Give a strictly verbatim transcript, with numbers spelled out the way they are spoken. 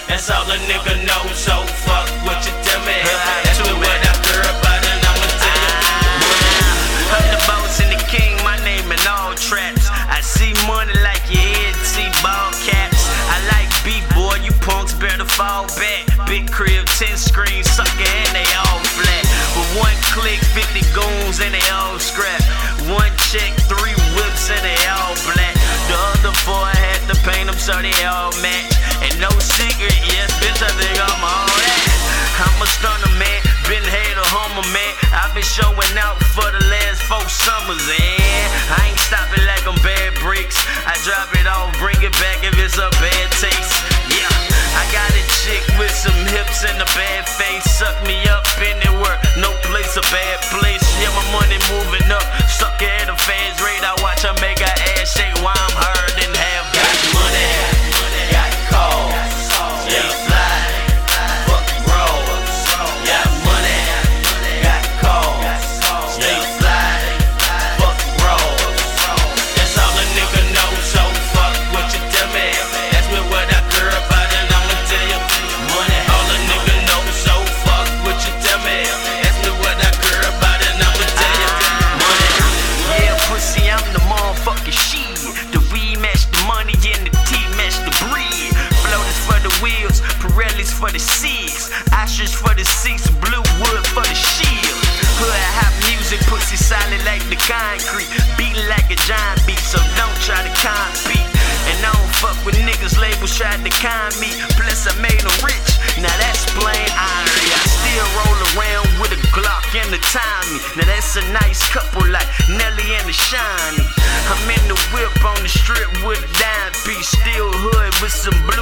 That's all a nigga know, so fuck what you tell me. Ask me what I care about and I'ma tell you. I'm the boss and the king, my name in all traps. I see money like your head, see ball caps. I like B-boy, you punks better fall back. Big crib, ten screens, sucker, and they all flat. With one click, fifty goons and they all scrap. One check, three whips and they all black. The other four I had to paint them so they all match. And no secret, yes, bitch, I think I'm all that. I'm a stunner, man, been head a hummer, man. I've been showing out for the last four summers, and I ain't stopping like I'm bad bricks. I drop it off, bring it back if it's a bad taste. Yeah, I got a chick with some hips and a bad face. Suck me up in the work, no place a bad place. Yeah, my money moving up, sucker at a fast rate. I watch her make her ass shake while I'm hard and half. Got money, got calls, yeah, fly, fuck roll. Got money, got calls, stay fly, fuck roll. That's all a nigga know, so fuck what you tell me. Ask me what I care about and I'ma tell you. Money, all a nigga know, so fuck what you tell me. Ask me what I care about and I'ma tell you. Money, yeah, pussy, I'm the motherfucking shit. The weed match the money and the tea match the breed. Floaters for the wheels, Pirellis for the six, ostrich for the six, blue wood for the shield. Hood hop music, pussy solid like the concrete, beating like a giant beat, so don't try to compete. And I don't fuck with niggas, labels tried to con me, plus I made them rich, now that's plain irony. I still roll around with a Glock and a Tommy, now that's a nice couple like Nelly and the Shiny. I'm in the whip on the strip with a dime piece, still hood with some blue